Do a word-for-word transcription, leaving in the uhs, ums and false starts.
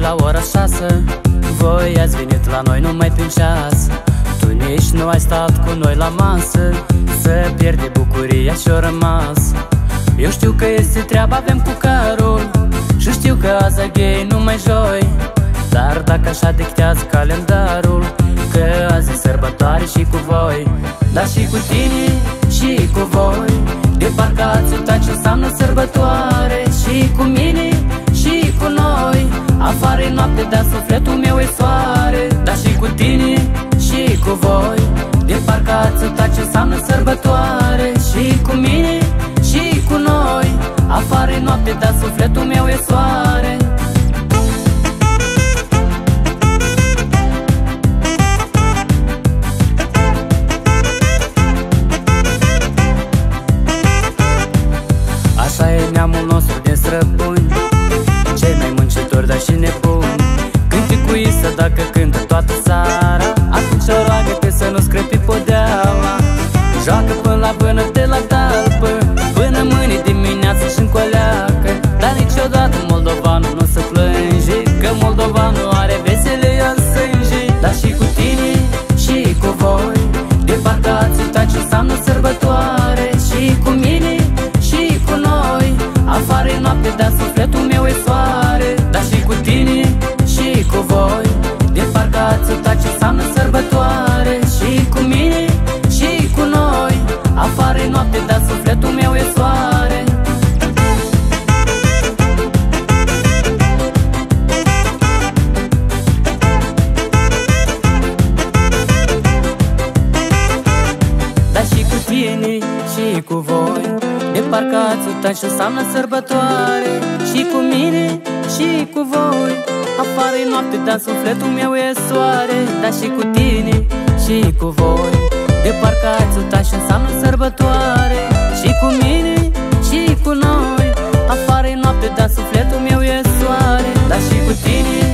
la ora șase, voi ați venit la noi numai prin ceas. Tu nici nu ai stat cu noi la masă, să pierde bucuria și-o rămas. Eu știu că este treaba, avem cu carul, și știu că azi ai gay numai joi. Dar dacă așa dictează calendarul, că azi e sărbătoare și cu voi. Dar și cu tine și cu voi, de parcă ați uitat ce înseamnă sărbătoare. Și cu mine și cu noi, afară-i noapte, dar sufletul meu e soare. Dar și cu tine și cu voi, de parcă ați uitat ce înseamnă sărbătoare. Și cu mine și cu noi, afară-i noapte, dar sufletul meu e soare. Așa e neamul nostru din străbuni, cei mai muncitori, dar și nebuni. Cânti cu Isa dacă cântă toată seara, atunci o roagă că să nu screpi podeaua. Joacă până la vână de la talpă, până mâine dimineață și încoleacă. Dar niciodată moldovanul nu se plânge, că moldovanul are veselie în sânge. Dar și cu tine și cu voi, de parcă ați uitat ce înseamnă sărbătoare. Și cu mine și cu noi, afară-i noapte, dar sufletul meu e soare. Dar și cu tine și cu voi, de parcă ați uitat ce înseamnă sărbătoare. Și cu mine și cu noi, afară-i noapte, dar sufletul meu e soare. Dar și cu tine și cu voi, de parcă ați uitat ce înseamnă sărbătoare. Și cu mine și cu voi, afară-i noapte, dar sufletul meu e soare. Dar și cu tine și cu voi, de parcă ați uitat ce înseamnă sărbătoare. Și cu mine și cu noi, afară-i noapte, dar sufletul meu e soare. Dar și cu tine